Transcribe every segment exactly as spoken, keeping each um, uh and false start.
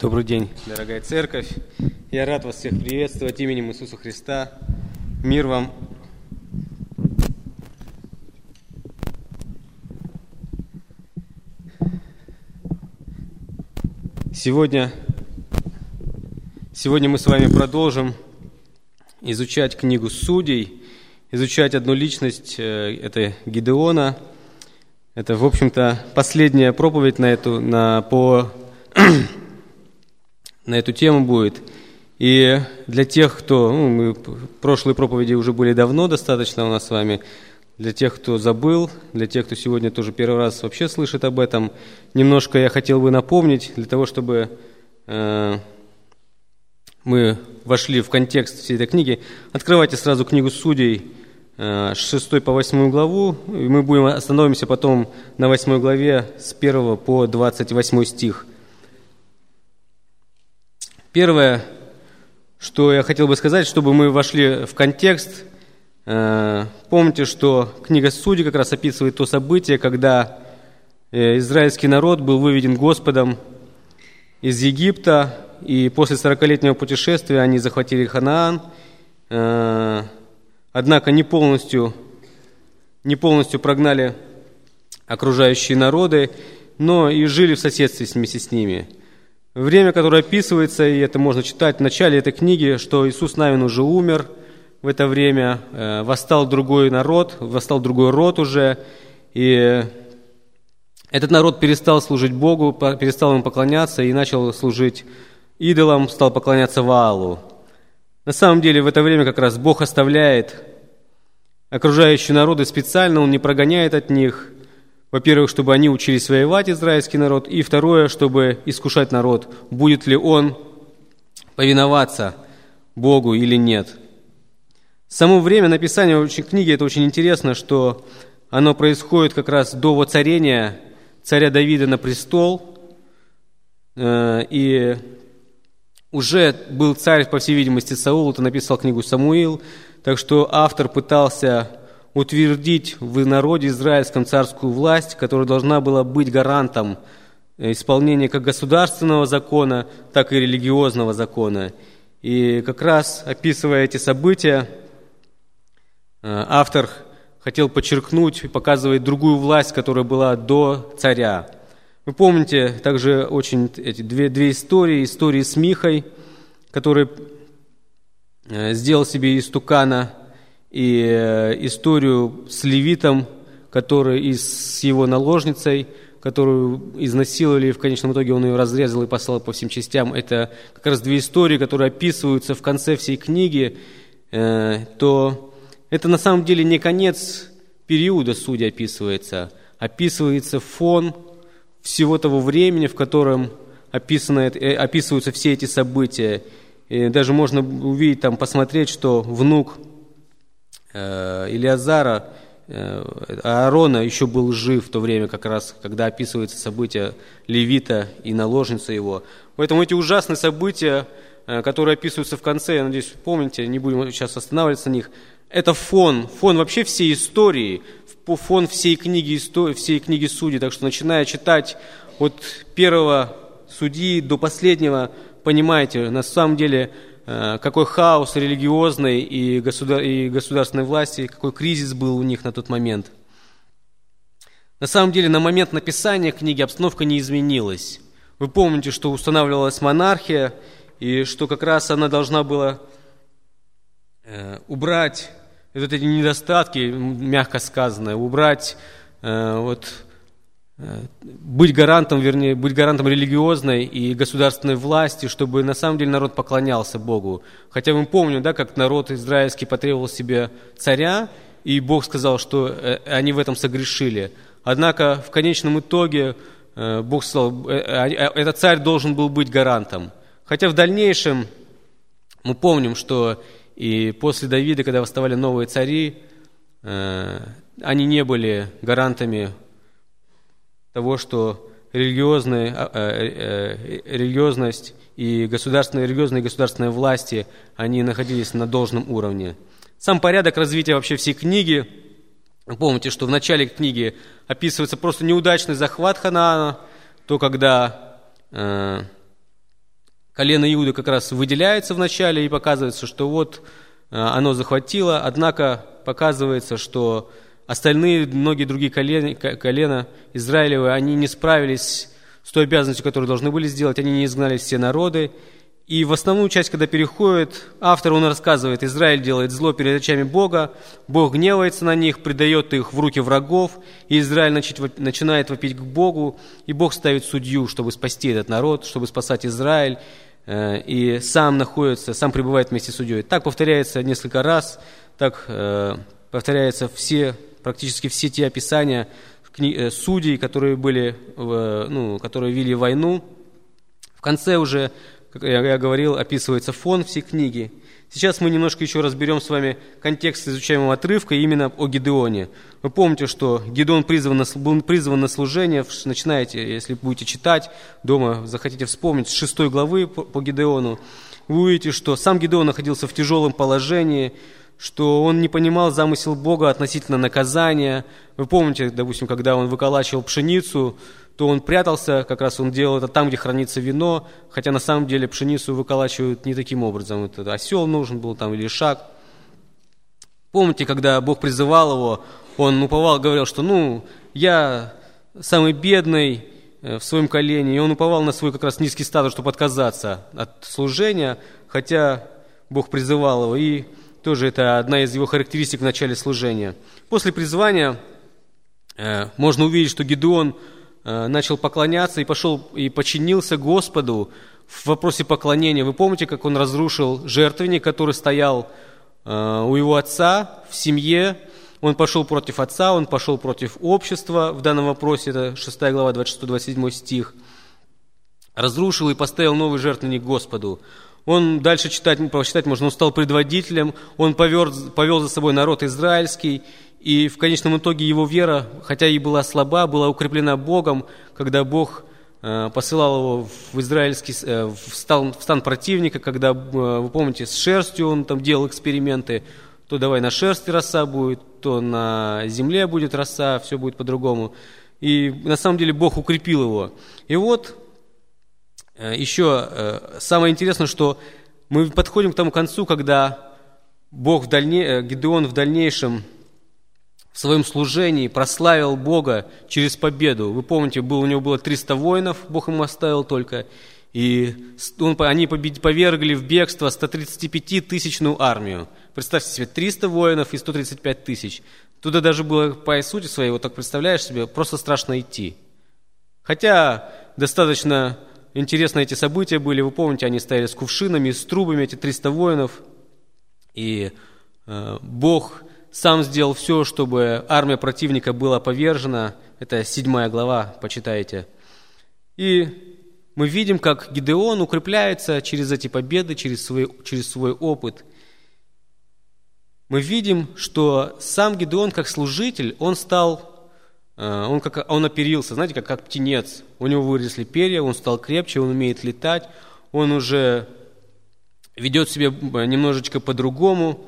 Добрый день, дорогая церковь. Я рад вас всех приветствовать именем Иисуса Христа. Мир вам. Сегодня, сегодня мы с вами продолжим изучать книгу Судей, изучать одну личность, это Гидеона. Это, в общем-то, последняя проповедь на эту, на, по, на эту тему будет. И для тех, кто... Ну, мы, прошлые проповеди уже были давно достаточно у нас с вами. Для тех, кто забыл, для тех, кто сегодня тоже первый раз вообще слышит об этом, немножко я хотел бы напомнить, для того, чтобы э, мы вошли в контекст всей этой книги. Открывайте сразу книгу Судей, с шестой по восьмую главу, и мы будем остановимся потом на восьмой главе с первого по двадцать восьмой стих. Первое, что я хотел бы сказать, чтобы мы вошли в контекст, помните, что книга Судей как раз описывает то событие, когда израильский народ был выведен Господом из Египта, и после сорокалетнего путешествия они захватили Ханаан. Однако не полностью, не полностью прогнали окружающие народы, но и жили в соседстве вместе с ними. Время, которое описывается, и это можно читать в начале этой книги, что Иисус Навин уже умер в это время, восстал другой народ, восстал другой род уже, и этот народ перестал служить Богу, перестал ему поклоняться и начал служить идолам, стал поклоняться Ваалу. На самом деле в это время как раз Бог оставляет окружающие народы специально, Он не прогоняет от них. Во-первых, чтобы они учились воевать, израильский народ, и второе, чтобы искушать народ, будет ли он повиноваться Богу или нет. Само время написания книги, это очень интересно, что оно происходит как раз до воцарения царя Давида на престол, и уже был царь, по всей видимости, Саул, это написал книгу Самуил, так что автор пытался утвердить в народе израильском царскую власть, которая должна была быть гарантом исполнения как государственного закона, так и религиозного закона. И как раз, описывая эти события, автор хотел подчеркнуть, показывать другую власть, которая была до царя. Вы помните также очень эти две, две истории. Истории с Михой, который сделал себе истукана, и историю с левитом, который и с его наложницей, которую изнасиловали, и в конечном итоге он ее разрезал и послал по всем частям. Это как раз две истории, которые описываются в конце всей книги. То это на самом деле не конец периода Судей описывается, описывается фон всего того времени, в котором описано, описываются все эти события. И даже можно увидеть, там, посмотреть, что внук э, Илиазара, э, Аарона, еще был жив в то время, как раз, когда описываются события Левита и наложницы его. Поэтому эти ужасные события, э, которые описываются в конце, я надеюсь, помните, не будем сейчас останавливаться на них, это фон, фон вообще всей истории, фон всей книги, всей книги Судей. Так что, начиная читать от первого судьи до последнего, понимаете, на самом деле, какой хаос религиозной и, государ... и государственной власти, какой кризис был у них на тот момент. На самом деле, на момент написания книги обстановка не изменилась. Вы помните, что устанавливалась монархия, и что как раз она должна была убрать вот эти недостатки, мягко сказано, убрать, э, вот, э, быть гарантом, вернее, быть гарантом религиозной и государственной власти, чтобы на самом деле народ поклонялся Богу. Хотя мы помним, да, как народ израильский потребовал себе царя, и Бог сказал, что э, они в этом согрешили. Однако в конечном итоге э, Бог сказал, э, э, этот царь должен был быть гарантом. Хотя в дальнейшем мы помним, что и после Давида, когда восставали новые цари, э, они не были гарантами того, что религиозная, э, э, религиозность и государственные, религиозные и государственные власти, они находились на должном уровне. Сам порядок развития вообще всей книги, помните, что в начале книги описывается просто неудачный захват Ханаана, то когда э, колено Иуды как раз выделяется в начале и показывается, что вот оно захватило, однако показывается, что остальные, многие другие колена, колена Израилевы, они не справились с той обязанностью, которую должны были сделать, они не изгнали все народы. И в основную часть, когда переходит, автор, он рассказывает, Израиль делает зло перед очами Бога, Бог гневается на них, предает их в руки врагов, и Израиль начинает вопить к Богу, и Бог ставит судью, чтобы спасти этот народ, чтобы спасать Израиль, и сам находится, сам пребывает вместе с судьей. Так повторяется несколько раз, так повторяются все, практически все те описания судей, которые были, ну, которые вели войну. В конце уже, как я говорил, описывается фон всей книги. Сейчас мы немножко еще разберем с вами контекст изучаемого отрывка именно о Гидеоне. Вы помните, что Гидеон призван на, был призван на служение, начинаете, если будете читать дома, захотите вспомнить, с шестой главы по, по Гидеону, вы увидите, что сам Гидеон находился в тяжелом положении, что он не понимал замысел Бога относительно наказания. Вы помните, допустим, когда он выколачивал пшеницу, то он прятался, как раз он делал это там, где хранится вино, хотя на самом деле пшеницу выколачивают не таким образом. Это осел нужен был там или шаг. Помните, когда Бог призывал его, он уповал, говорил, что ну, я самый бедный в своем колене, и он уповал на свой как раз низкий статус, чтобы отказаться от служения, хотя Бог призывал его, и тоже это одна из его характеристик в начале служения. После призвания э, можно увидеть, что Гидеон начал поклоняться и пошел и подчинился Господу в вопросе поклонения. Вы помните, как он разрушил жертвенник, который стоял э, у его отца в семье? Он пошел против отца, он пошел против общества в данном вопросе, это шестая глава, двадцать шестой двадцать седьмой стих. Разрушил и поставил новый жертвенник Господу. Он дальше читать, прочитать можно, он стал предводителем, он повел, повел за собой народ израильский. И в конечном итоге его вера, хотя и была слаба, была укреплена Богом, когда Бог э, посылал его в израильский э, в, стан, в стан противника, когда, э, вы помните, с шерстью он там делал эксперименты, то давай на шерсти роса будет, то на земле будет роса, все будет по-другому. И на самом деле Бог укрепил его. И вот э, еще э, самое интересное, что мы подходим к тому концу, когда Бог в дальне, э, Гидеон в дальнейшем в своем служении прославил Бога через победу. Вы помните, был, у него было триста воинов, Бог ему оставил только, и он, они повергли в бегство сто тридцать пять тысячную армию. Представьте себе, триста воинов и сто тридцать пять тысяч. Туда даже было, по сути своей, вот так представляешь себе, просто страшно идти. Хотя достаточно интересно эти события были. Вы помните, они стояли с кувшинами, с трубами, эти триста воинов, и э, Бог сам сделал все, чтобы армия противника была повержена. Это седьмая глава, почитайте. И мы видим, как Гидеон укрепляется через эти победы, через свой, через свой опыт. Мы видим, что сам Гидеон, как служитель, он стал, он, как, он оперился, знаете, как, как птенец. У него выросли перья, он стал крепче, он умеет летать, он уже ведет себя немножечко по-другому.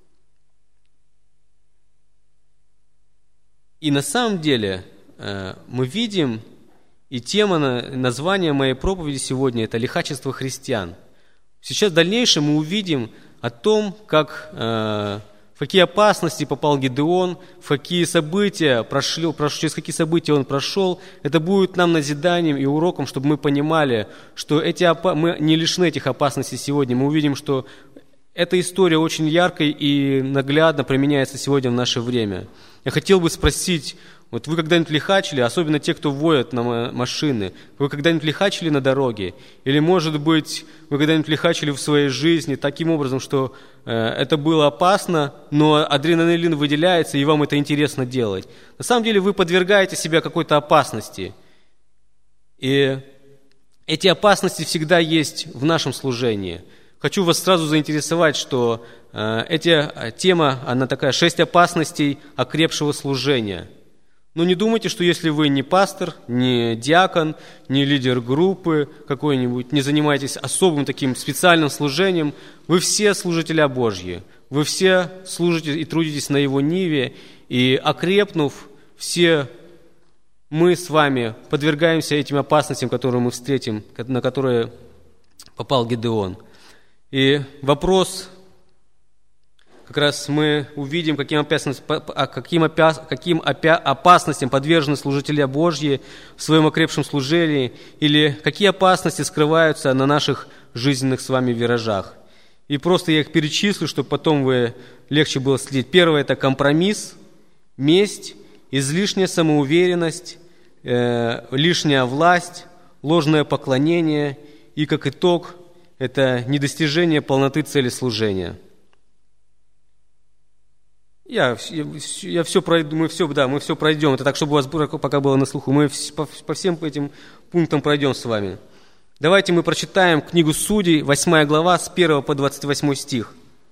И на самом деле мы видим, и тема, название моей проповеди сегодня – это «Лихачество христиан». Сейчас в дальнейшем мы увидим о том, как, в какие опасности попал Гидеон, в какие события прошли, через какие события он прошел. Это будет нам назиданием и уроком, чтобы мы понимали, что эти, мы не лишены этих опасностей сегодня. Мы увидим, что эта история очень яркой и наглядно применяется сегодня в наше время. Я хотел бы спросить, вот вы когда-нибудь лихачили, особенно те, кто водят на машины, вы когда-нибудь лихачили на дороге? Или, может быть, вы когда-нибудь лихачили в своей жизни таким образом, что э, это было опасно, но адреналин выделяется, и вам это интересно делать? На самом деле вы подвергаете себя какой-то опасности. И эти опасности всегда есть в нашем служении. Хочу вас сразу заинтересовать, что э, эта тема, она такая, шесть опасностей окрепшего служения. Но не думайте, что если вы не пастор, не диакон, не лидер группы какой-нибудь, не занимаетесь особым таким специальным служением, вы все служители Божьи, вы все служите и трудитесь на Его ниве, и окрепнув, все мы с вами подвергаемся этим опасностям, которые мы встретим, на которые попал Гедеон. И вопрос, как раз мы увидим, каким, опасностям, каким, каким опасностям подвержены служители Божьи в своем окрепшем служении, или какие опасности скрываются на наших жизненных с вами виражах. И просто я их перечислю, чтобы потом вы легче было следить. Первое – это компромисс, месть, излишняя самоуверенность, э, лишняя власть, ложное поклонение и, как итог, это недостижение полноты цели служения. Я, я, я все пройду, мы все, да, мы все пройдем. Это так, чтобы у вас пока было на слуху. Мы по, по всем этим пунктам пройдем с вами. Давайте мы прочитаем книгу Судей, восьмая глава, с первого по двадцать восьмой стих.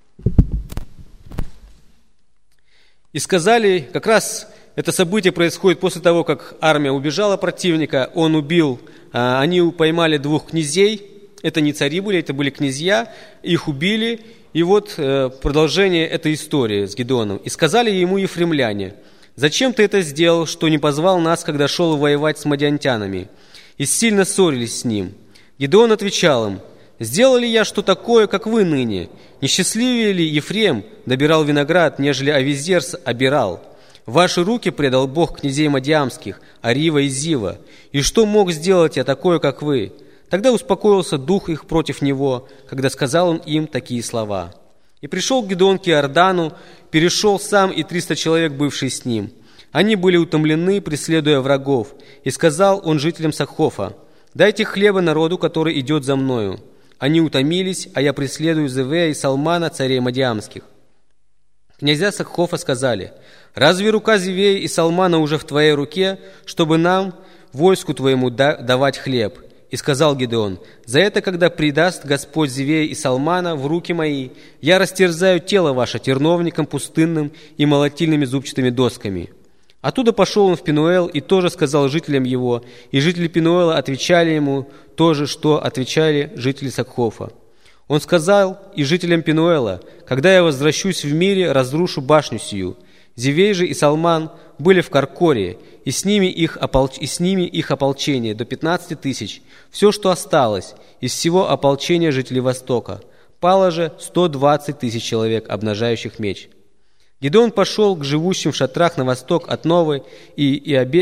«И сказали, как раз это событие происходит после того, как армия убежала противника, он убил, они поймали двух князей, это не цари были, это были князья, их убили». И вот продолжение этой истории с Гедеоном. «И сказали ему ефремляне: зачем ты это сделал, что не позвал нас, когда шел воевать с мадиантянами? И сильно ссорились с ним. Гедеон отвечал им: сделал ли я что такое, как вы ныне? Несчастливее ли Ефрем добирал виноград, нежели Авизерс обирал? В ваши руки предал Бог князей мадиамских, Арива и Зива. И что мог сделать я такое, как вы? Тогда успокоился дух их против него, когда сказал он им такие слова. И пришел Гедеон к Иордану, перешел сам и триста человек, бывшие с ним. Они были утомлены, преследуя врагов. И сказал он жителям Сахофа: дайте хлеба народу, который идет за мною. Они утомились, а я преследую Зевея и Салмана, царей мадиамских. Князья Сахофа сказали: разве рука Зевея и Салмана уже в твоей руке, чтобы нам, войску твоему, давать хлеб? И сказал Гедеон: за это, когда предаст Господь Зевея и Салмана в руки мои, я растерзаю тело ваше терновником пустынным и молотильными зубчатыми досками. Оттуда пошел он в Пенуэл и тоже сказал жителям его, и жители Пенуэла отвечали ему то же, что отвечали жители Сахофа. Он сказал и жителям Пенуэла: когда я возвращусь в мире, разрушу башню сию. Зевей же и Салман были в Каркоре, и с ними их, ополч... и с ними их ополчение до пятнадцати тысяч, все, что осталось из всего ополчения жителей Востока. Пало же сто двадцать тысяч человек, обнажающих меч. Гедеон пошел к живущим в шатрах на восток от Новы и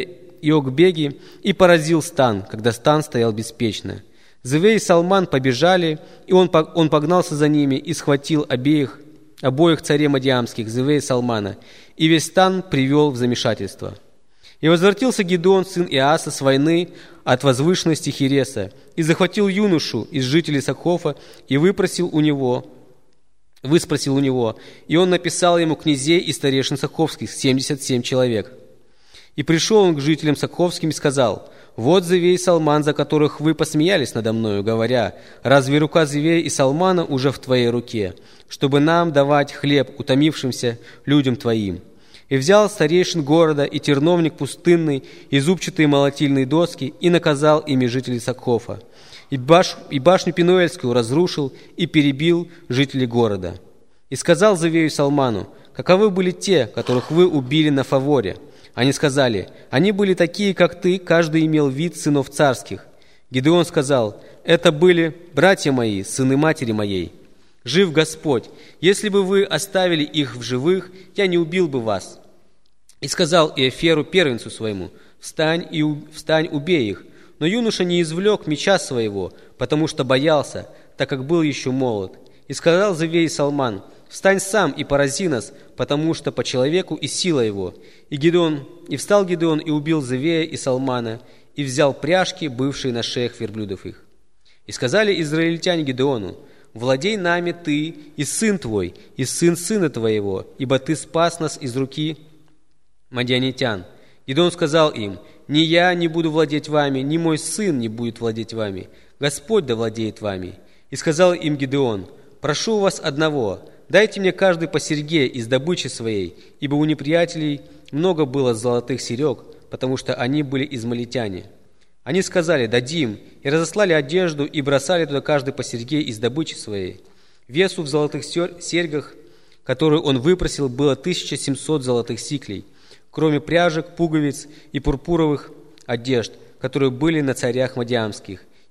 Иокбеги и поразил стан, когда стан стоял беспечно. Зевей и Салман побежали, и он, он погнался за ними и схватил обеих, обоих царей мадиамских, Зевея и Салмана, и весь стан привел в замешательство. И возвратился Гедеон, сын Иаса, с войны от возвышенности Хереса, и захватил юношу из жителей Сахофа, и выпросил у него, выспросил у него, и он написал ему князей и старейшин Саховских, семьдесят семь человек. И пришел он к жителям Саховским и сказал: вот Зевей и Салман, за которых вы посмеялись надо мною, говоря: разве рука Зевея и Салмана уже в твоей руке, чтобы нам давать хлеб утомившимся людям твоим? И взял старейшин города и терновник пустынный, и зубчатые молотильные доски, и наказал ими жителей Сахофа. И, баш, и башню Пенуэльскую разрушил, и перебил жителей города. И сказал Зевею и Салману: каковы были те, которых вы убили на фаворе? Они сказали: они были такие, как ты, каждый имел вид сынов царских. Гедеон сказал: это были братья мои, сыны матери моей. Жив Господь, если бы вы оставили их в живых, я не убил бы вас. И сказал Иоферу, первенцу своему: встань и встань, убей их. Но юноша не извлек меча своего, потому что боялся, так как был еще молод. И сказал Зевей и Салман: встань сам и порази нас, потому что по человеку и сила его. И Гедеон, и встал Гедеон и убил Зевея и Салмана, и взял пряжки, бывшие на шеях верблюдов их. И сказали израильтяне Гедеону: владей нами ты и сын твой, и сын сына твоего, ибо ты спас нас из руки мадианитян. Гедеон сказал им: ни я не буду владеть вами, ни мой сын не будет владеть вами, Господь да владеет вами. И сказал им Гедеон: прошу вас одного, дайте мне каждый по серьге из добычи своей, ибо у неприятелей много было золотых серег, потому что они были измалитяне. Они сказали: дадим, и разослали одежду, и бросали туда каждый по серьге из добычи своей. Весу в золотых серьгах, которую он выпросил, было тысяча семьсот золотых сиклей, кроме пряжек, пуговиц и пурпуровых одежд, которые были на царях мадиамских.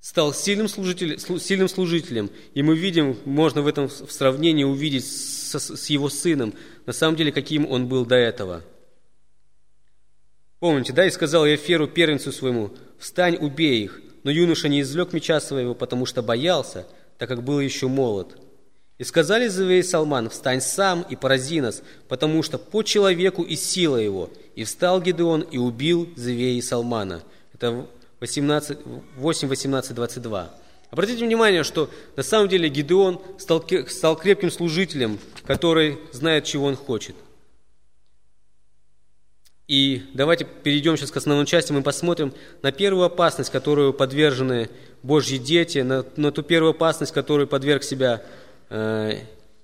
стал сильным служителем, сильным служителем. И мы видим, можно в этом в сравнении увидеть с, с его сыном, на самом деле, каким он был до этого. Помните, да, и сказал Иоферу, первенцу своему: «Встань, убей их». Но юноша не извлек меча своего, потому что боялся, так как был еще молод. И сказали Зевей и Салман: «Встань сам и порази нас, потому что по человеку и сила его». И встал Гидеон и убил Зевея и Салмана. Это восемь, восемнадцать, двадцать два. Обратите внимание, что на самом деле Гидеон стал, стал крепким служителем, который знает, чего он хочет. И давайте перейдем сейчас к основной части, мы посмотрим на первую опасность, которую подвержены Божьи дети, на, на ту первую опасность, которую подверг себя э,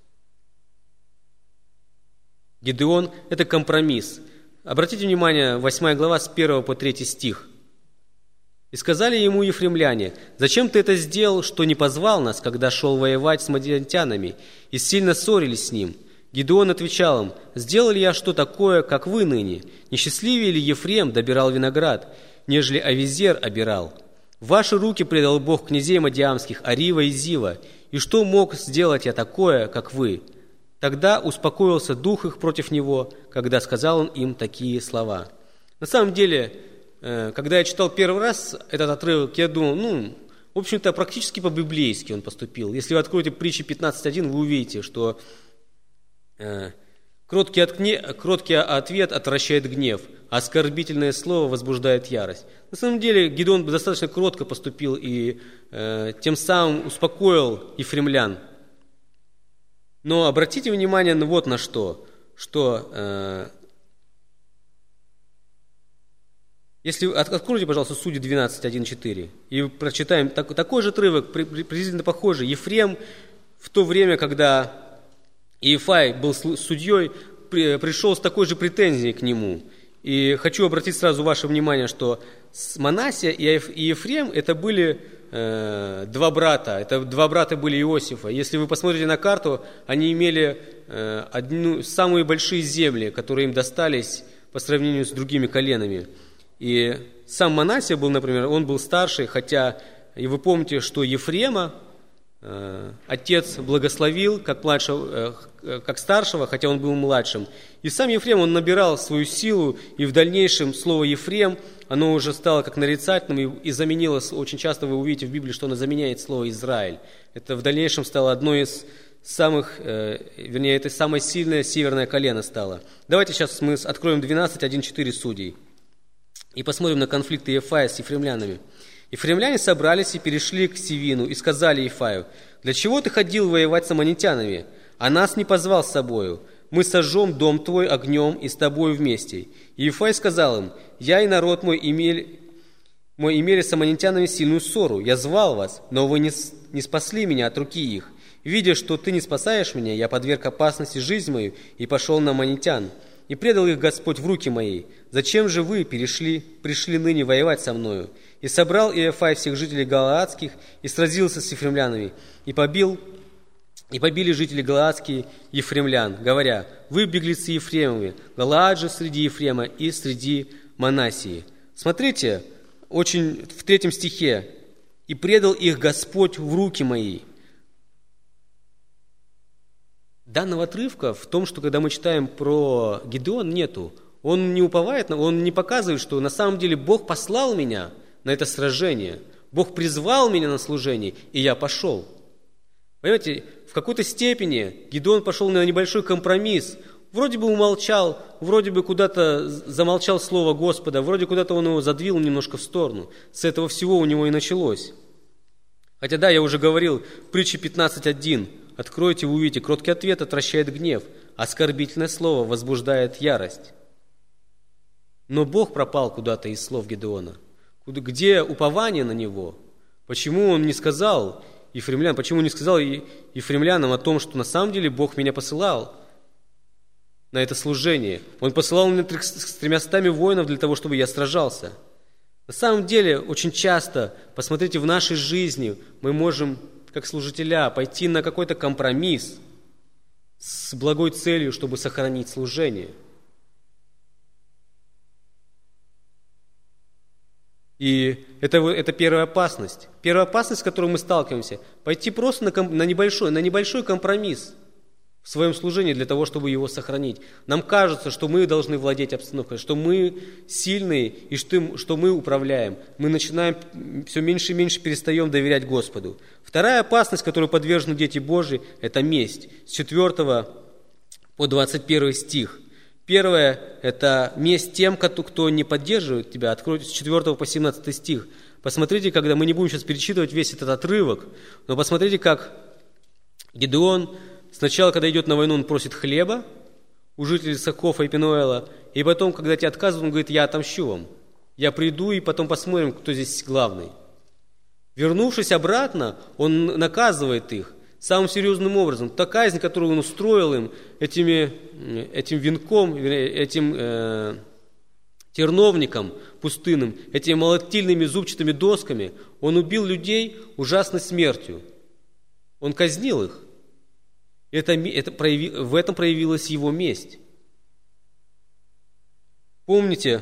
Гидеон, это компромисс. Обратите внимание, восьмая глава с первого по третий стих. «И сказали ему ефремляне: зачем ты это сделал, что не позвал нас, когда шел воевать с мадиантянами, и сильно ссорились с ним?» Гидеон отвечал им: «Сделал ли я что такое, как вы ныне? Не счастливее ли Ефрем добирал виноград, нежели Авизер обирал? В ваши руки предал Бог князей мадиамских, Арива и Зива, и что мог сделать я такое, как вы?» Тогда успокоился дух их против него, когда сказал он им такие слова. На самом деле, когда я читал первый раз этот отрывок, я думал, ну, в общем-то, практически по-библейски он поступил. Если вы откроете притчи пятнадцать один, вы увидите, что кроткий, откне... кроткий ответ отвращает гнев, а оскорбительное слово возбуждает ярость. На самом деле Гидеон достаточно кротко поступил и э, тем самым успокоил ефремлян. Но обратите внимание вот на что, что э, если откройте, пожалуйста, Судьи двенадцать, один, четыре, и прочитаем так, такой же отрывок, приблизительно похожий. Ефрем в то время, когда Иефай был судьей, пришел с такой же претензией к нему. И хочу обратить сразу ваше внимание, что Манассия и Ефрем это были э, два брата, это два брата были Иосифа. Если вы посмотрите на карту, они имели э, одну, самые большие земли, которые им достались по сравнению с другими коленами. И сам Манассия был, например, он был старший, хотя, и вы помните, что Ефрема э, отец благословил как, младшего, э, как старшего, хотя он был младшим. И сам Ефрем, он набирал свою силу, и в дальнейшем слово Ефрем, оно уже стало как нарицательным, и, и заменилось, очень часто вы увидите в Библии, что оно заменяет слово Израиль. Это в дальнейшем стало одной из самых, э, вернее, это самое сильное северное колено стало. Давайте сейчас мы откроем двенадцать, один, четыре Судей и посмотрим на конфликты Иефая с ефремлянами. Ефремляне собрались и перешли к Сивину, и сказали Иефаю: «Для чего ты ходил воевать с аммонитянами, а нас не позвал с собою? Мы сожжем дом твой огнем и с тобою вместе». И Иефай сказал им: «Я и народ мой имели, мой имели с аммонитянами сильную ссору. Я звал вас, но вы не, не спасли меня от руки их. Видя, что ты не спасаешь меня, я подверг опасности жизнь мою и пошел на аммонитян. И предал их Господь в руки мои. Зачем же вы перешли, пришли ныне воевать со мною?» И собрал Иефай всех жителей галаадских и сразился с ефремлянами, и побил, и побили жители галаадские ефремлян, говоря: «Вы беглецы Ефремовы, Галаад же среди Ефрема и среди Манассии». Смотрите, очень в третьем стихе: «И предал их Господь в руки мои». Данного отрывка в том, что когда мы читаем про Гидеона, нету. Он не уповает, он не показывает, что на самом деле Бог послал меня на это сражение. Бог призвал меня на служение, и я пошел. Понимаете, в какой-то степени Гидеон пошел на небольшой компромисс. Вроде бы умолчал, вроде бы куда-то замолчал слово Господа, вроде куда-то он его задвинул немножко в сторону. С этого всего у него и началось. Хотя да, я уже говорил, в притче пятнадцать один. Откройте, вы увидите, кроткий ответ отвращает гнев, оскорбительное слово возбуждает ярость. Но Бог пропал куда-то из слов Гидеона. Где упование на Него? Почему Он не сказал ефремлян, почему не сказал ефремлянам о том, что на самом деле Бог меня посылал на это служение? Он посылал меня с тремястами воинов для того, чтобы я сражался. На самом деле, очень часто, посмотрите, в нашей жизни мы можем, как служителя, пойти на какой-то компромисс с благой целью, чтобы сохранить служение. И это, это первая опасность. Первая опасность, с которой мы сталкиваемся, пойти просто на, ком, на, небольшой, на небольшой компромисс в своем служении для того, чтобы его сохранить. Нам кажется, что мы должны владеть обстановкой, что мы сильные и что, что мы управляем. Мы начинаем все меньше и меньше перестаем доверять Господу. Вторая опасность, которой подвержены дети Божьи, это месть. С четвёртого по двадцать первый стих. Первое – это месть тем, кто не поддерживает тебя. Откройте с четвёртого по семнадцатый стих. Посмотрите, когда мы не будем сейчас перечитывать весь этот отрывок, но посмотрите, как Гедеон сначала, когда идет на войну, он просит хлеба у жителей Сахофа и Пенуэла, и потом, когда те отказывают, он говорит: я отомщу вам. Я приду, и потом посмотрим, кто здесь главный. Вернувшись обратно, он наказывает их самым серьезным образом. Та казнь, которую он устроил им этими, этим венком, этим э, терновником пустынным, этими молотильными зубчатыми досками, он убил людей ужасной смертью. Он казнил их. Это, это прояви, в этом проявилась его месть. Помните,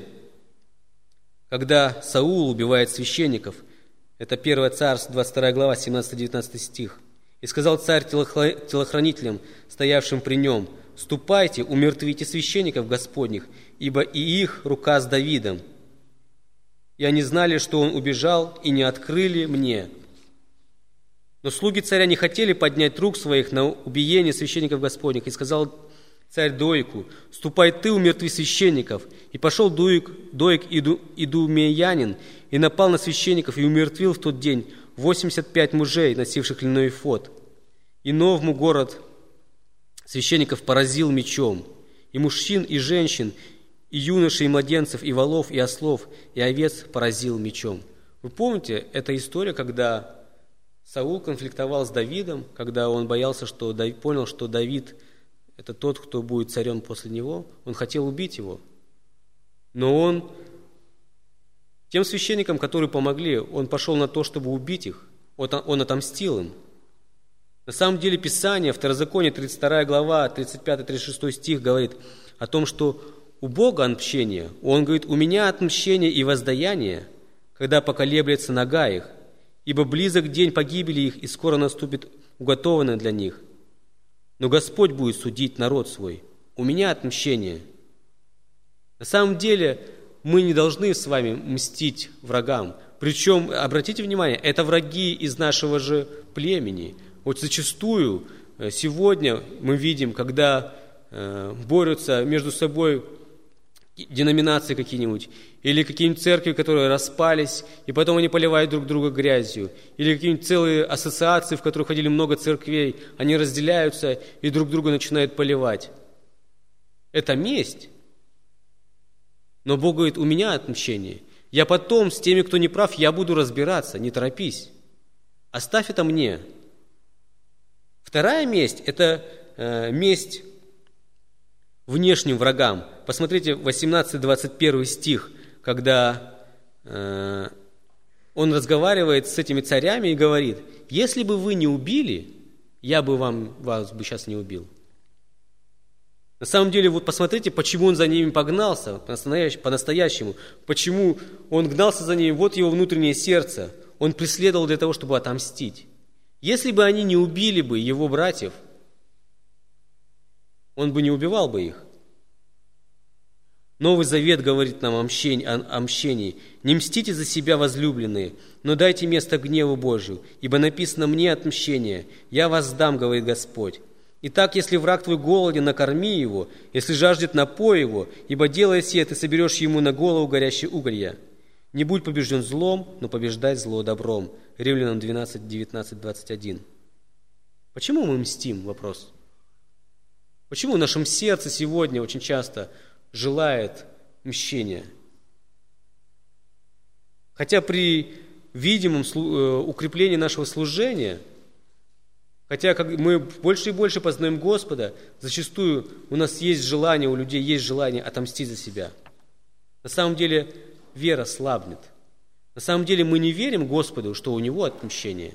когда Саул убивает священников, это первое Царство, двадцать вторая глава, семнадцатый-девятнадцатый стих. «И сказал царь телохранителям, стоявшим при нем: ступайте, умертвите священников Господних, ибо и их рука с Давидом. И они знали, что он убежал, и не открыли мне». Но слуги царя не хотели поднять рук своих на убиение священников Господних. И сказал царь Доику: ступай ты, умертви священников. И пошел Доик, Доик иду, идумеянин, и напал на священников, и умертвил в тот день восемьдесят пять мужей, носивших льняной эфод. И Новму город священников поразил мечом, и мужчин, и женщин, и юношей, и младенцев, и волов, и ослов, и овец поразил мечом. Вы помните, эта история, когда Саул конфликтовал с Давидом, когда он боялся, что Давид, понял, что Давид – это тот, кто будет царем после него. Он хотел убить его. Но он, тем священникам, которые помогли, он пошел на то, чтобы убить их. Он отомстил им. На самом деле Писание, Второзаконие, тридцать вторая глава, тридцать пятый тридцать шестой стих говорит о том, что у Бога отмщение. Он говорит: «У меня отмщение и воздаяние, когда поколеблется нога их. Ибо близок день погибели их, и скоро наступит уготованное для них. Но Господь будет судить народ свой. У меня отмщение». На самом деле, мы не должны с вами мстить врагам. Причем, обратите внимание, это враги из нашего же племени. Вот зачастую сегодня мы видим, когда борются между собой деноминации какие-нибудь, или какие-нибудь церкви, которые распались, и потом они поливают друг друга грязью, или какие-нибудь целые ассоциации, в которых ходили много церквей, они разделяются и друг друга начинают поливать. Это месть. Но Бог говорит: у меня отмщение. Я потом с теми, кто не прав, я буду разбираться, не торопись. Оставь это мне. Вторая месть – это э, месть внешним врагам. Посмотрите, восемнадцатый двадцать первый стих, когда э, он разговаривает с этими царями и говорит: если бы вы не убили, я бы вам, вас бы сейчас не убил. На самом деле, вот посмотрите, почему он за ними погнался по-настоящему, почему он гнался за ними, вот его внутреннее сердце. Он преследовал для того, чтобы отомстить. Если бы они не убили бы его братьев, он бы не убивал бы их. Новый Завет говорит нам о мщении, о мщении. «Не мстите за себя, возлюбленные, но дайте место гневу Божию, ибо написано: мне отмщение, я вас дам, говорит Господь. Итак, если враг твой голоден, накорми его, если жаждет, напой его, ибо делая сие, ты соберешь ему на голову горящие уголья. Не будь побежден злом, но побеждай зло добром». Римлянам двенадцать, девятнадцать, двадцать один. Почему мы мстим? Вопрос. Почему в нашем сердце сегодня очень часто желает мщения? Хотя при видимом укреплении нашего служения, хотя как мы больше и больше познаем Господа, зачастую у нас есть желание, у людей есть желание отомстить за себя. На самом деле вера слабнет. На самом деле мы не верим Господу, что у Него отмщение.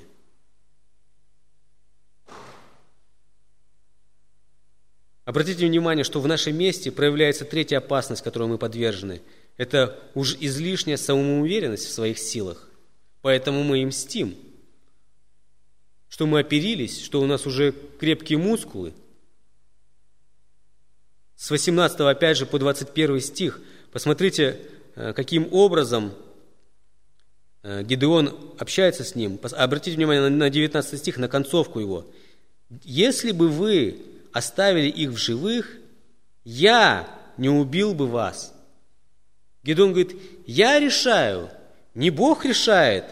Обратите внимание, что в нашем месте проявляется третья опасность, которой мы подвержены. это уж излишняя самоуверенность в своих силах. Поэтому мы им мстим. Что мы оперились, что у нас уже крепкие мускулы. С восемнадцатого, опять же, по двадцать первый стих, посмотрите, каким образом Гидеон общается с ним. Обратите внимание на девятнадцатый стих, на концовку его. «Если бы вы оставили их в живых, я не убил бы вас». Гидеон говорит: я решаю, не Бог решает.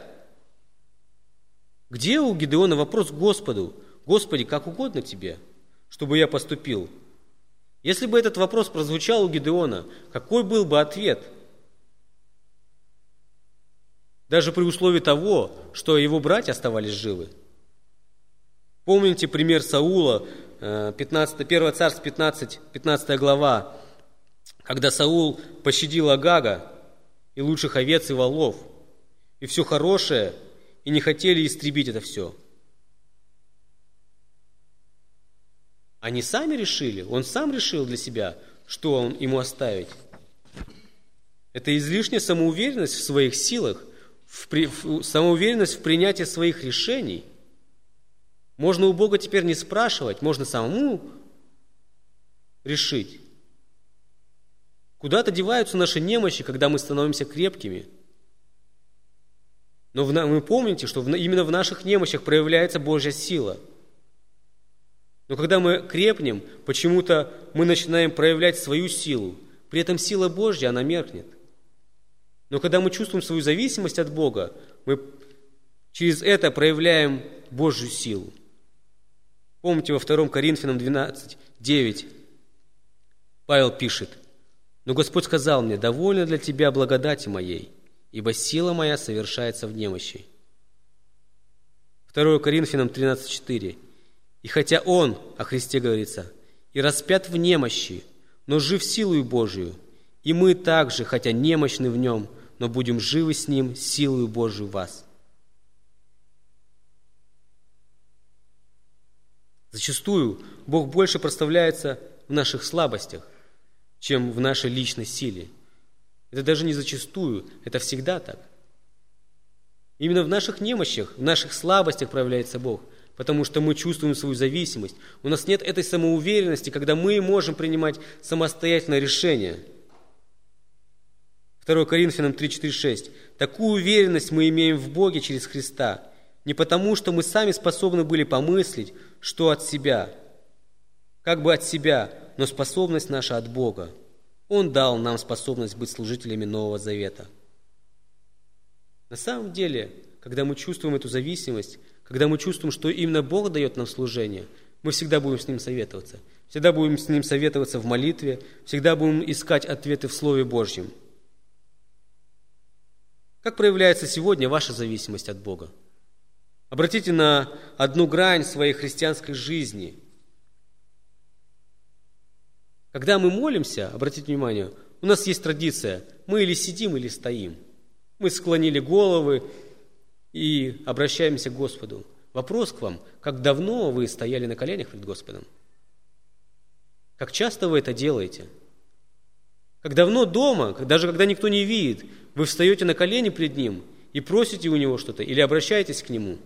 Где у Гидеона вопрос к Господу? Господи, как угодно тебе, чтобы я поступил? Если бы этот вопрос прозвучал у Гидеона, какой был бы ответ? Даже при условии того, что его братья оставались живы. Помните пример Саула, пятнадцатое, первое Царств пятнадцать, пятнадцатая глава, когда Саул пощадил Агага и лучших овец и волов, и все хорошее, и не хотели истребить это все. Они сами решили, он сам решил для себя, что он ему оставить. Это излишняя самоуверенность в своих силах, в при, в, самоуверенность в принятии своих решений. Можно у Бога теперь не спрашивать, можно самому решить. Куда-то деваются наши немощи, когда мы становимся крепкими. Но в, вы помните, что в, именно в наших немощах проявляется Божья сила. Но когда мы крепнем, почему-то мы начинаем проявлять свою силу. При этом сила Божья, она меркнет. Но когда мы чувствуем свою зависимость от Бога, мы через это проявляем Божью силу. Помните, во втором Коринфянам двенадцать, девять Павел пишет: «Но Господь сказал мне: довольно для тебя благодати моей, ибо сила моя совершается в немощи». второе Коринфянам тринадцать, четыре «И хотя Он, о Христе говорится, и распят в немощи, но жив силою Божию, и мы также, хотя немощны в Нем, но будем живы с Ним силою Божию в вас». Зачастую Бог больше прославляется в наших слабостях, чем в нашей личной силе. Это даже не зачастую, это всегда так. Именно в наших немощах, в наших слабостях проявляется Бог, потому что мы чувствуем свою зависимость. У нас нет этой самоуверенности, когда мы можем принимать самостоятельное решение. второе Коринфянам три, четыре, шесть. «Такую уверенность мы имеем в Боге через Христа, не потому, что мы сами способны были помыслить, что от себя, как бы от себя, но способность наша от Бога. Он дал нам способность быть служителями Нового Завета». На самом деле, когда мы чувствуем эту зависимость, когда мы чувствуем, что именно Бог дает нам служение, мы всегда будем с Ним советоваться. Всегда будем с Ним советоваться в молитве, всегда будем искать ответы в Слове Божьем. Как проявляется сегодня ваша зависимость от Бога? Обратите на одну грань своей христианской жизни. Когда мы молимся, обратите внимание, у нас есть традиция, мы или сидим, или стоим. Мы склонили головы и обращаемся к Господу. Вопрос к вам: как давно вы стояли на коленях перед Господом? Как часто вы это делаете? Как давно дома, даже когда никто не видит, вы встаете на колени перед Ним и просите у Него что-то или обращаетесь к Нему?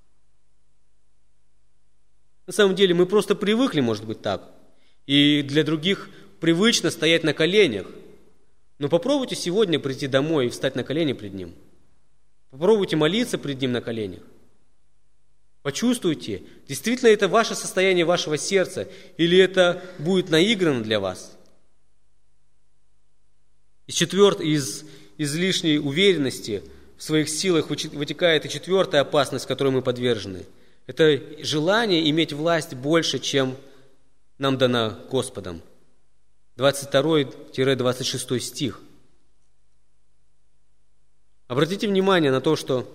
На самом деле мы просто привыкли, может быть, так. И для других привычно стоять на коленях. Но попробуйте сегодня прийти домой и встать на колени пред Ним. Попробуйте молиться пред Ним на коленях. Почувствуйте, действительно это ваше состояние вашего сердца, или это будет наиграно для вас. Из, четверт, из излишней уверенности в своих силах вытекает и четвертая опасность, которой мы подвержены. Это желание иметь власть больше, чем нам дана Господом. двадцать второй - двадцать шестой стих. Обратите внимание на то, что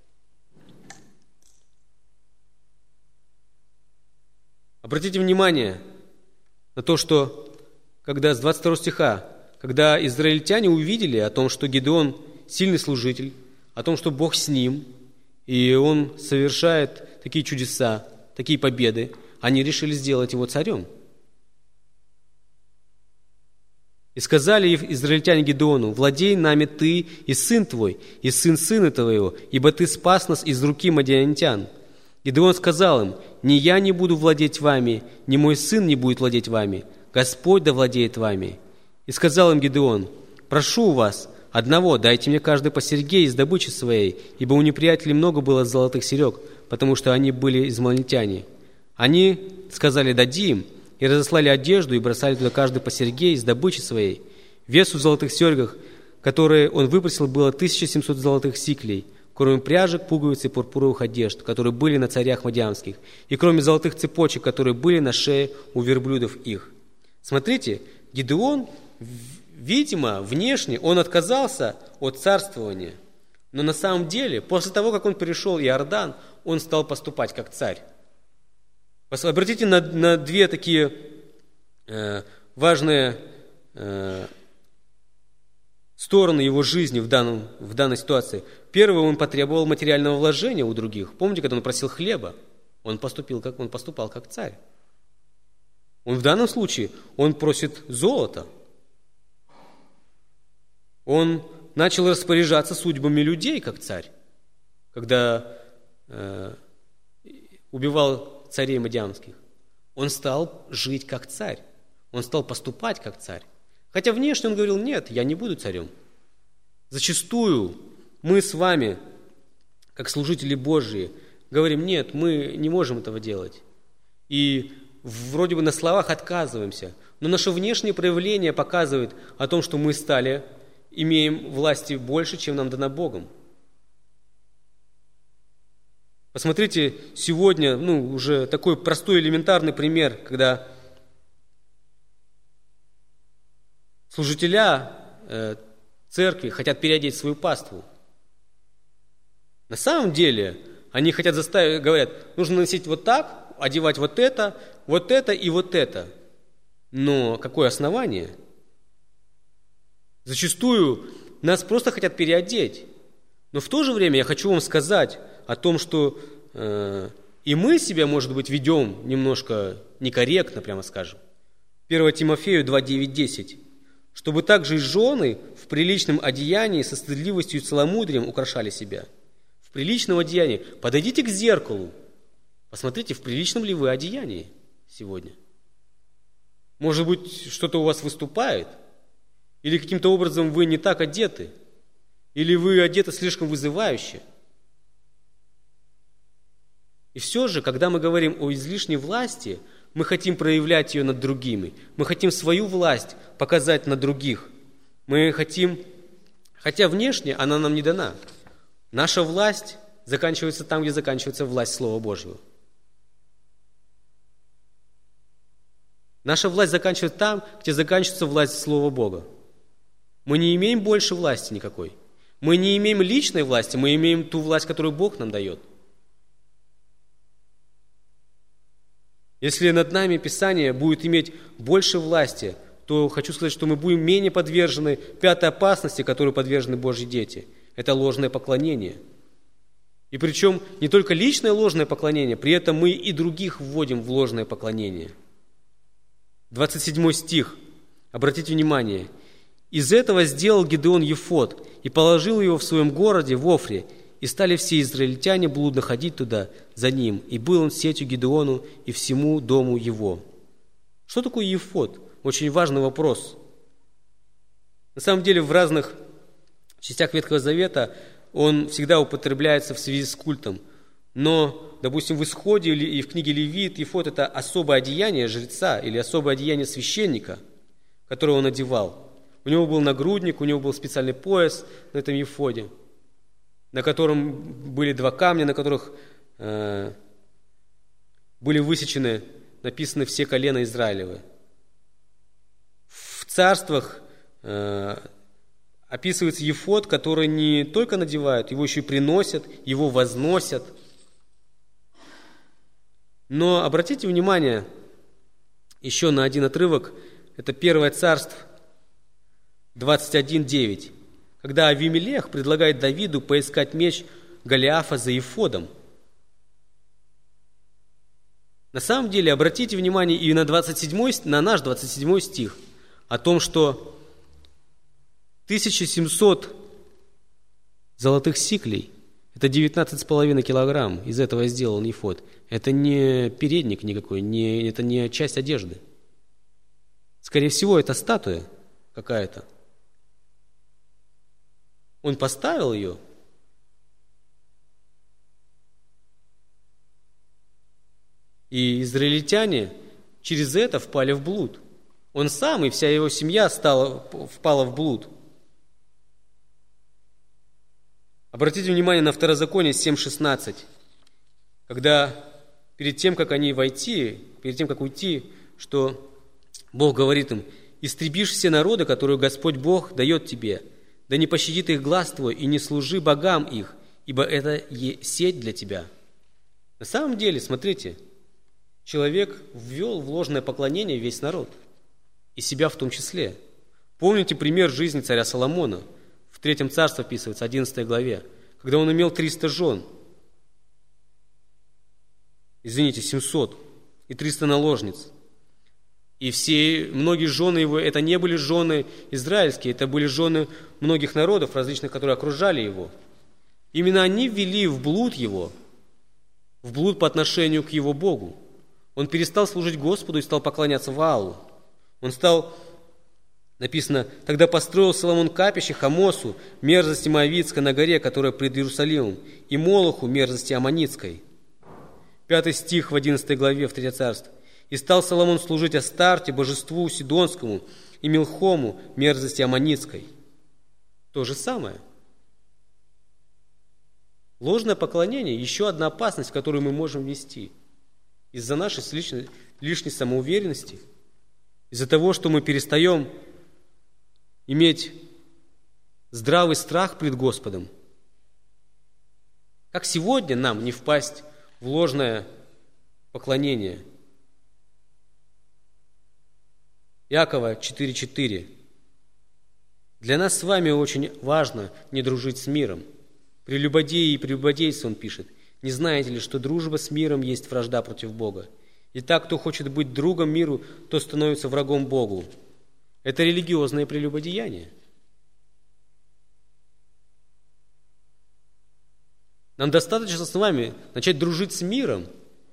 Обратите внимание на то, что когда с двадцать второго стиха, когда израильтяне увидели о том, что Гидеон сильный служитель, о том, что Бог с ним, и он совершает такие чудеса, такие победы, они решили сделать его царем. И сказали израильтяне Гидеону: «Владей нами ты и сын твой, и сын сына твоего, ибо ты спас нас из руки мадианитян». Гидеон сказал им: «Ни я не буду владеть вами, ни мой сын не будет владеть вами, Господь да владеет вами». И сказал им Гидеон: «Прошу вас одного, дайте мне каждый по серьге из добычи своей, ибо у неприятелей много было золотых серег, потому что они были измаильтяне». Они сказали: «Дадим», и разослали одежду, и бросали туда каждый по серьге из добычи своей. Весу в золотых серьгах, которые он выпросил, было тысяча семьсот золотых сиклей, кроме пряжек, пуговиц и пурпуровых одежд, которые были на царях мадиамских, и кроме золотых цепочек, которые были на шее у верблюдов их. Смотрите, Гидеон, видимо, внешне он отказался от царствования, но на самом деле, после того, как он перешел Иордан, он стал поступать как царь. Обратите на, на две такие э, важные э, стороны его жизни в, данном, в данной ситуации. Первое, он потребовал материального вложения у других. Помните, когда он просил хлеба, он, поступил как, он поступал как царь. Он в данном случае, он просит золота. Он начал распоряжаться судьбами людей, как царь, когда э, убивал царей мадиамских. Он стал жить как царь. Он стал поступать как царь. Хотя внешне он говорил: нет, я не буду царем. Зачастую мы с вами, как служители Божьи, говорим: нет, мы не можем этого делать. И вроде бы на словах отказываемся. Но наше внешнее проявление показывает о том, что мы стали, имеем власти больше, чем нам дано Богом. Посмотрите, сегодня, ну, уже такой простой элементарный пример, когда служителя э, церкви хотят переодеть свою паству. На самом деле, они хотят заставить, говорят: нужно носить вот так, одевать вот это, вот это и вот это. Но какое основание? Зачастую нас просто хотят переодеть. Но в то же время я хочу вам сказать о том, что э, и мы себя, может быть, ведем немножко некорректно, прямо скажем. первое Тимофею два, девять, десять. «Чтобы также и жены в приличном одеянии со стыдливостью и целомудрием украшали себя». В приличном одеянии. Подойдите к зеркалу. Посмотрите, в приличном ли вы одеянии сегодня. Может быть, что-то у вас выступает? Или каким-то образом вы не так одеты? Или вы одеты слишком вызывающе? И все же, когда мы говорим о излишней власти, мы хотим проявлять ее над другими. Мы хотим свою власть показать на других. Мы хотим, хотя внешне она нам не дана. Наша власть заканчивается там, где заканчивается власть Слова Божьего. Наша власть заканчивается там, где заканчивается власть Слова Бога. Мы не имеем больше власти никакой. Мы не имеем личной власти, мы имеем ту власть, которую Бог нам дает. Если над нами Писание будет иметь больше власти, то хочу сказать, что мы будем менее подвержены пятой опасности, которой подвержены Божьи дети. Это ложное поклонение. И причем не только личное ложное поклонение, при этом мы и других вводим в ложное поклонение. двадцать седьмой стих. Обратите внимание. «Из этого сделал Гидеон ефод и положил его в своем городе в Офре, и стали все израильтяне блудно ходить туда за ним, и был он сетью Гидеону и всему дому его». Что такое ефод? Очень важный вопрос. На самом деле в разных частях Ветхого Завета он всегда употребляется в связи с культом. Но, допустим, в Исходе и в книге Левит ефод – это особое одеяние жреца или особое одеяние священника, которое он одевал. У него был нагрудник, у него был специальный пояс на этом ефоде, на котором были два камня, на которых э, были высечены, написаны все колена Израилевы. В царствах э, описывается ефод, который не только надевают, его еще и приносят, его возносят. Но обратите внимание еще на один отрывок, это Первое Царство, двадцать один девять, когда Авимелех предлагает Давиду поискать меч Голиафа за ефодом. На самом деле, обратите внимание и на, двадцать седьмой, на наш двадцать седьмой стих, о том, что тысяча семьсот золотых сиклей – это девятнадцать с половиной килограмм. Из этого сделан ефод. Это не передник никакой, не, это не часть одежды. Скорее всего, это статуя какая-то. Он поставил ее. И израильтяне через это впали в блуд. Он сам и вся его семья стала, впала в блуд. Обратите внимание на Второзаконие семь шестнадцать, когда перед тем, как они войти, перед тем, как уйти, что Бог говорит им: «Истребишь все народы, которые Господь Бог дает тебе, да не пощадит их глаз твой, и не служи богам их, ибо это сеть для тебя». На самом деле, смотрите, человек ввел в ложное поклонение весь народ, и себя в том числе. Помните пример жизни царя Соломона? В Третьем царстве описывается, одиннадцатой главе, когда он имел триста жен, извините, семьсот, и триста наложниц. И все, многие жены его, это не были жены израильские, это были жены многих народов различных, которые окружали его. Именно они ввели в блуд его, в блуд по отношению к его Богу. Он перестал служить Господу и стал поклоняться Ваалу. Он стал, написано, тогда построил Соломон капище Хамосу, мерзости Моавицкой на горе, которая пред Иерусалимом, и Молоху, мерзости Аммонитской. Пятый стих в одиннадцатой главе в Третье царство. И стал Соломон служить Астарте, божеству Сидонскому, и Милхому, мерзости Аммонитской. То же самое. Ложное поклонение – еще одна опасность, в которую мы можем ввести. Из-за нашей лишней, лишней самоуверенности, из-за того, что мы перестаем иметь здравый страх пред Господом. Как сегодня нам не впасть в ложное поклонение? Иакова четыре четыре. Для нас с вами очень важно не дружить с миром. Прелюбодеи и прелюбодейцы, он пишет. Не знаете ли, что дружба с миром есть вражда против Бога? Итак, кто хочет быть другом миру, то становится врагом Богу. Это религиозное прелюбодеяние. Нам достаточно с вами начать дружить с миром,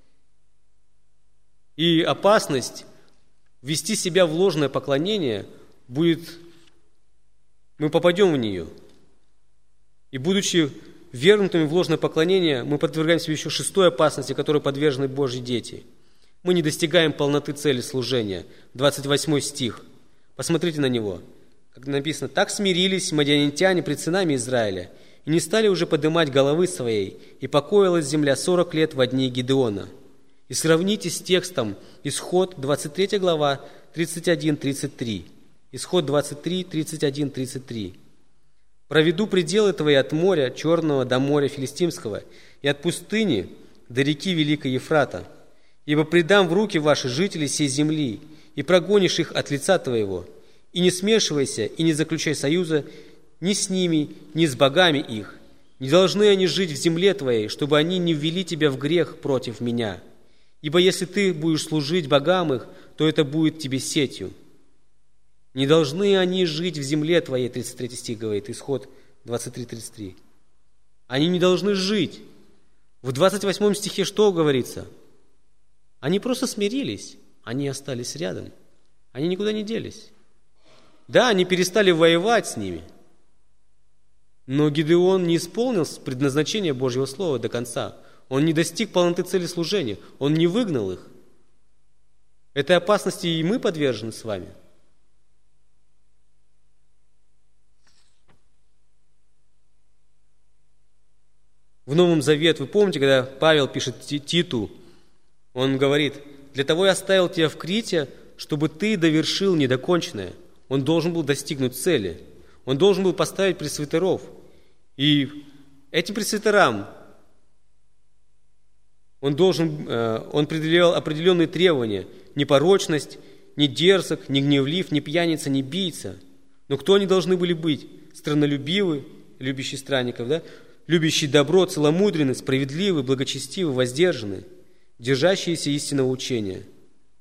и опасность ввести себя в ложное поклонение будет, мы попадем в нее. И будучи ввергнутыми в ложное поклонение, мы подвергаем себе еще шестой опасности, которой подвержены Божьи дети. Мы не достигаем полноты цели служения. двадцать восьмой стих. Посмотрите на него. Как написано: «Так смирились мадианитяне пред сынами Израиля, и не стали уже поднимать головы своей, и покоилась земля сорок лет во дни Гидеона». И сравните с текстом Исход, двадцать третья глава, тридцать один тридцать три. Исход двадцать три, тридцать один тридцать три. «Проведу пределы твои от моря Черного до моря Филистимского, и от пустыни до реки Великой Ефрата, ибо предам в руки ваши жителей сей земли, и прогонишь их от лица твоего, и не смешивайся, и не заключай союза ни с ними, ни с богами их. Не должны они жить в земле твоей, чтобы они не ввели тебя в грех против меня. Ибо если ты будешь служить богам их, то это будет тебе сетью. Не должны они жить в земле твоей», тридцать третий стих говорит, Исход двадцать три тридцать три. Они не должны жить. В двадцать восьмом стихе что говорится? Они просто смирились, они остались рядом, они никуда не делись. Да, они перестали воевать с ними, но Гидеон не исполнил предназначение Божьего Слова до конца. Он не достиг полноты цели служения, он не выгнал их. Этой опасности и мы подвержены с вами. В Новом Завете, вы помните, когда Павел пишет Титу, он говорит: «Для того я оставил тебя в Крите, чтобы ты довершил недоконченное». Он должен был достигнуть цели. Он должен был поставить пресвитеров. И этим пресвитерам он должен, он определял определенные требования: непорочность, не дерзок, не гневлив, не пьяница, не бийца. Но кто они должны были быть? Страннолюбивы, любящие странников, да? Любящие добро, целомудренны, справедливы, благочестивы, воздержаны, держащиеся истинного учения,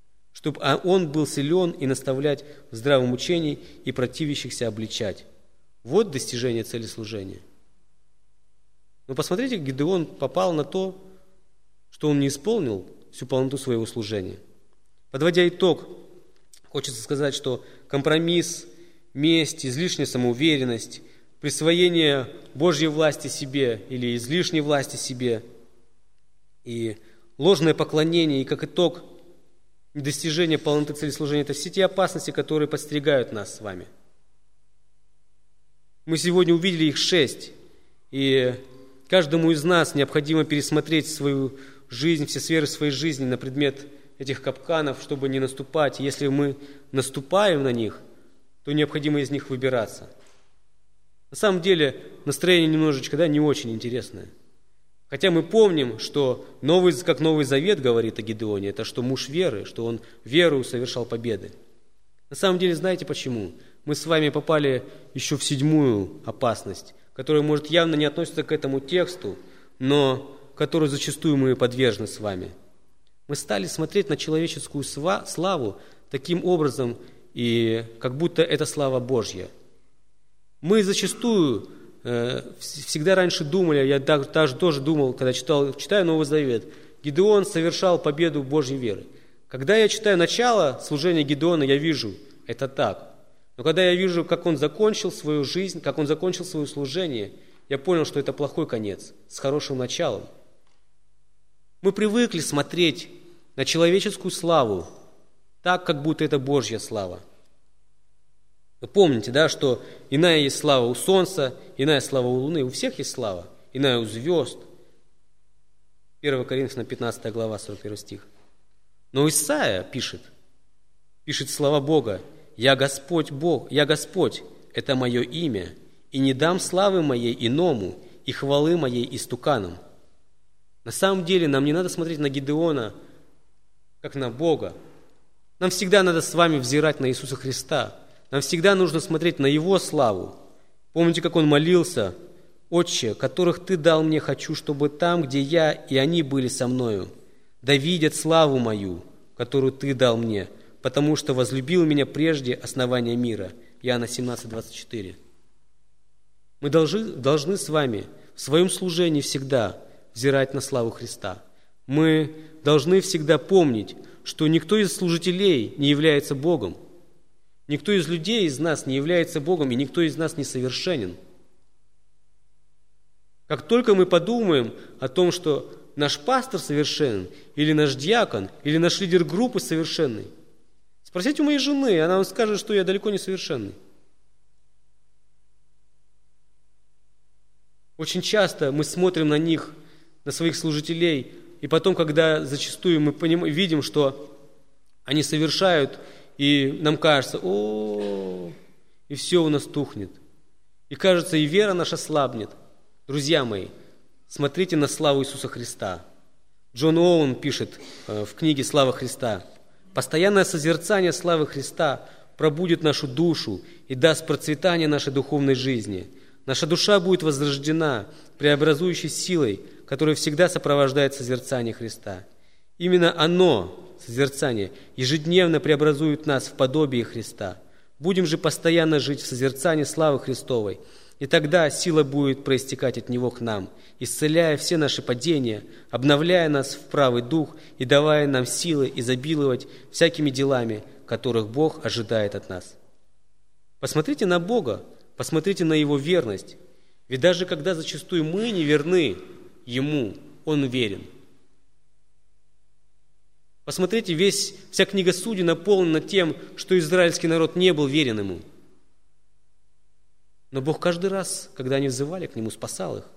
чтобы он был силен и наставлять в здравом учении и противящихся обличать. Вот достижение цели служения. Но посмотрите, Гидеон попал на то, что он не исполнил всю полноту своего служения. Подводя итог, хочется сказать, что компромисс, месть, излишняя самоуверенность, присвоение Божьей власти себе или излишней власти себе и ложное поклонение, и как итог недостижение полноты цели служения – это все те опасности, которые подстерегают нас с вами. Мы сегодня увидели их шесть, и каждому из нас необходимо пересмотреть свою жизнь, все сферы своей жизни на предмет этих капканов, чтобы не наступать. Если мы наступаем на них, то необходимо из них выбираться. На самом деле настроение немножечко, да, не очень интересное. Хотя мы помним, что новый, как Новый Завет говорит о Гидеоне, это что муж веры, что он верою совершал победы. На самом деле, знаете почему? Мы с вами попали еще в седьмую опасность, которая, может, явно не относится к этому тексту, но которой зачастую мы подвержены с вами. Мы стали смотреть на человеческую славу таким образом, и как будто это слава Божья. Мы зачастую э, всегда раньше думали, я даже тоже думал, когда читал, читаю Новый Завет, Гидеон совершал победу Божьей веры. Когда я читаю начало служения Гидеона, я вижу, это так. Но когда я вижу, как он закончил свою жизнь, как он закончил свое служение, я понял, что это плохой конец с хорошим началом. Мы привыкли смотреть на человеческую славу так, как будто это Божья слава. Вы помните, да, что иная есть слава у солнца, иная слава у луны, у всех есть слава, иная у звезд. первое Коринфянам пятнадцатая глава, сорок первый стих. Но Исаия пишет, пишет слова Бога: «Я Господь Бог, я Господь, это мое имя, и не дам славы моей иному, и хвалы моей истуканам». На самом деле нам не надо смотреть на Гидеона, как на Бога. Нам всегда надо с вами взирать на Иисуса Христа. Нам всегда нужно смотреть на Его славу. Помните, как Он молился: «Отче, которых Ты дал мне, хочу, чтобы там, где я, и они были со мною, да видят славу мою, которую Ты дал мне, потому что возлюбил меня прежде основания мира». Иоанна семнадцать, двадцать четыре. Мы должны, должны с вами в своем служении всегда взирать на славу Христа. Мы должны всегда помнить, что никто из служителей не является Богом. Никто из людей из нас не является Богом, и никто из нас не совершенен. Как только мы подумаем о том, что наш пастор совершенен, или наш диакон, или наш лидер группы совершенный, спросите у моей жены, она вам скажет, что я далеко не совершенный. Очень часто мы смотрим на них, на своих служителей, и потом, когда зачастую мы поним, видим, что они совершают, и нам кажется: о, и все у нас тухнет. И кажется, и вера наша слабнет. Друзья мои, смотрите на славу Иисуса Христа. Джон Оуэн пишет в книге «Слава Христа»: «Постоянное созерцание славы Христа пробудит нашу душу и даст процветание нашей духовной жизни. Наша душа будет возрождена преобразующей силой, которая всегда сопровождает созерцание Христа. Именно оно, созерцание, ежедневно преобразует нас в подобие Христа. Будем же постоянно жить в созерцании славы Христовой, и тогда сила будет проистекать от Него к нам, исцеляя все наши падения, обновляя нас в правый дух и давая нам силы изобиловать всякими делами, которых Бог ожидает от нас». Посмотрите на Бога, посмотрите на Его верность. Ведь даже когда зачастую мы не верны Ему, Он верен. Посмотрите, весь, вся книга Судей наполнена тем, что израильский народ не был верен Ему. Но Бог каждый раз, когда они взывали к Нему, спасал их.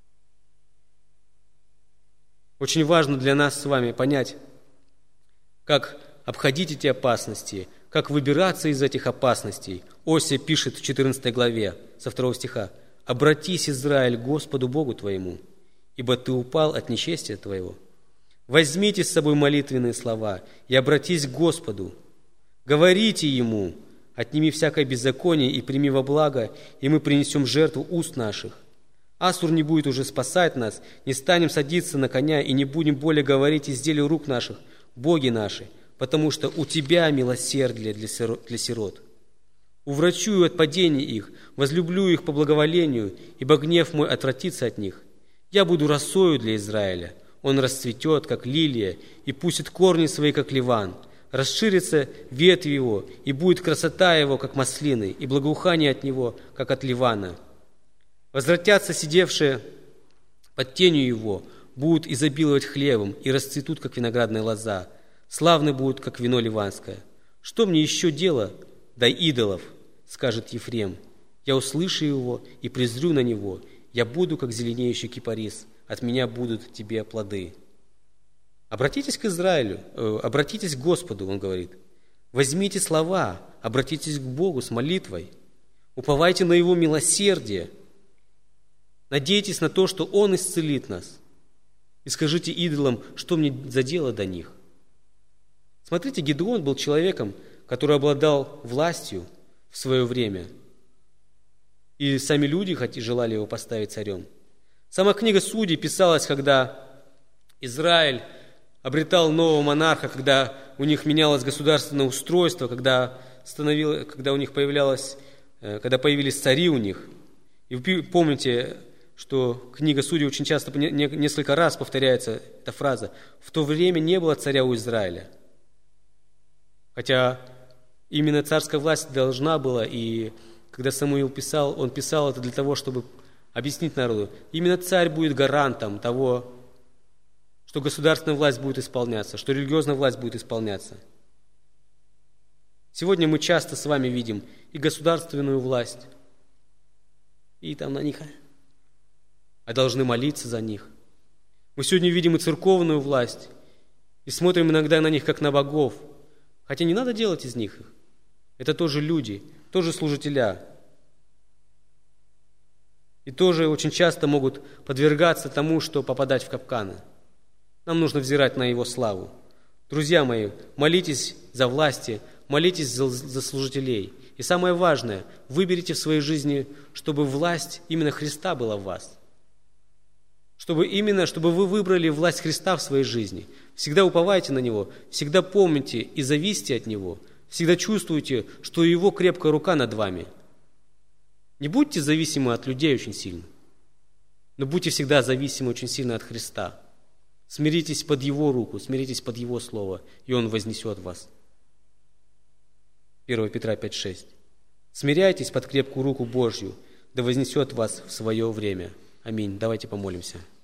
Очень важно для нас с вами понять, как обходить эти опасности, как выбираться из этих опасностей. Осия пишет в четырнадцатой главе, со второго стиха: «Обратись, Израиль, к Господу Богу твоему, ибо ты упал от нечестия твоего. Возьмите с собой молитвенные слова и обратись к Господу. Говорите Ему: отними всякое беззаконие и прими во благо, и мы принесем жертву уст наших. Ассур не будет уже спасать нас, не станем садиться на коня и не будем более говорить изделию рук наших, боги наши, потому что у Тебя милосердие для сирот. Уврачую от падения их, возлюблю их по благоволению, ибо гнев мой отвратится от них. Я буду росою для Израиля, он расцветет, как лилия, и пустит корни свои, как ливан. Расширится ветвь его, и будет красота его, как маслины, и благоухание от него, как от ливана. Возвратятся сидевшие под тенью его, будут изобиловать хлебом, и расцветут, как виноградная лоза. Славны будут, как вино ливанское. Что мне еще дело до идолов, скажет Ефрем. Я услышу его и презрю на него. Я буду, как зеленеющий кипарис. От меня будут тебе плоды. Обратитесь к Израилю, э, обратитесь к Господу, он говорит. Возьмите слова, обратитесь к Богу с молитвой. Уповайте на Его милосердие. Надейтесь на то, что Он исцелит нас. И скажите идолам, что мне за дело до них. Смотрите, Гедеон был человеком, который обладал властью в свое время. И сами люди желали его поставить царем. Сама книга Судей писалась, когда Израиль обретал нового монарха, когда у них менялось государственное устройство, когда, становилось, когда у них появлялось, когда появились цари у них. И вы помните, что книга Судей очень часто, несколько раз повторяется эта фраза: «В то время не было царя у Израиля». Хотя именно царская власть должна была, и когда Самуил писал, он писал это для того, чтобы объяснить народу, именно царь будет гарантом того, что государственная власть будет исполняться, что религиозная власть будет исполняться. Сегодня мы часто с вами видим и государственную власть, и там на них, а должны молиться за них. Мы сегодня видим и церковную власть, и смотрим иногда на них, как на богов, хотя не надо делать из них их. Это тоже люди, тоже служителя. И тоже очень часто могут подвергаться тому, что попадать в капканы. Нам нужно взирать на Его славу. Друзья мои, молитесь за власти, молитесь за, за служителей. И самое важное, выберите в своей жизни, чтобы власть именно Христа была в вас. Чтобы именно, чтобы вы выбрали власть Христа в своей жизни. Всегда уповайте на Него, всегда помните и зависите от Него. Всегда чувствуйте, что Его крепкая рука над вами. Не будьте зависимы от людей очень сильно, но будьте всегда зависимы очень сильно от Христа. Смиритесь под Его руку, смиритесь под Его слово, и Он вознесет вас. первое Петра пять шесть. Смиряйтесь под крепкую руку Божью, да вознесет вас в свое время. Аминь. Давайте помолимся.